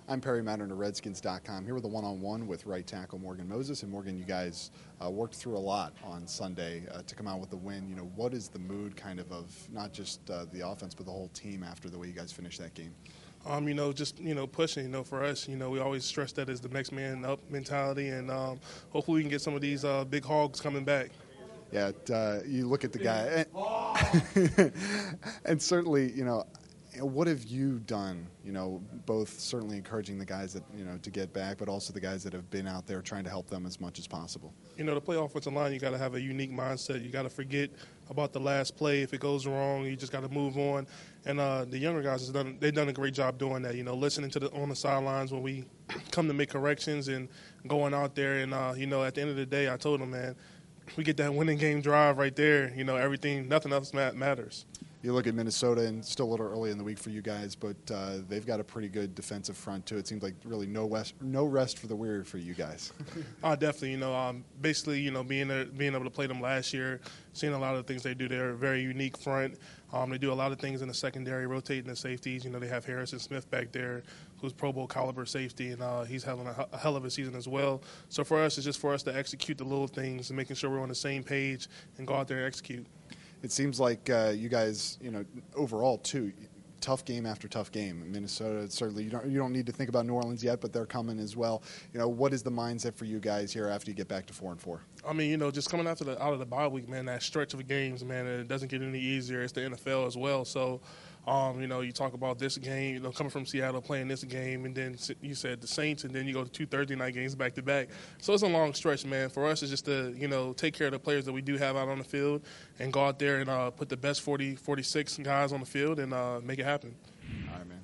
I'm Perry Mattern of Redskins.com. Here with a one-on-one with right tackle Morgan Moses. And Morgan, you guys worked through a lot on Sunday to come out with the win. You know, what is the mood of not just the offense but the whole team after the way you guys finished that game? Just pushing. For us, we always stress that as the next man up mentality, and hopefully we can get some of these big hogs coming back. Yeah, you look at the guy, and certainly, what have you done? Both certainly encouraging the guys that to get back, but also the guys that have been out there trying to help them as much as possible. To play offensive line, you got to have a unique mindset. You got to forget about the last play. If it goes wrong, you just got to move on. And the younger guys they've done a great job doing that. Listening to on the sidelines when we come to make corrections and going out there. And at the end of the day, I told them, man, we get that winning game drive right there. Everything, nothing else matters. You look at Minnesota, and still a little early in the week for you guys, but they've got a pretty good defensive front too. It seems like really no rest for the weary for you guys. Definitely. Basically, being able to play them last year, seeing a lot of the things they do. They're a very unique front. They do a lot of things in the secondary, rotating the safeties. They have Harrison Smith back there, who's Pro Bowl caliber safety, and he's having a hell of a season as well. So for us, it's just for us to execute the little things and making sure we're on the same page and go out there and execute. It seems like you guys, overall too, tough game after tough game. Minnesota, certainly, you don't need to think about New Orleans yet, but they're coming as well. What is the mindset for you guys here after you get back to 4-4? Just coming out of the bye week, man, that stretch of games, man, it doesn't get any easier. It's the NFL as well, so. You talk about this game, coming from Seattle, playing this game, and then you said the Saints, and then you go to 2 Thursday night games back to back. So it's a long stretch, man. For us, it's just to, take care of the players that we do have out on the field and go out there and put the best 46 guys on the field and make it happen. All right, man.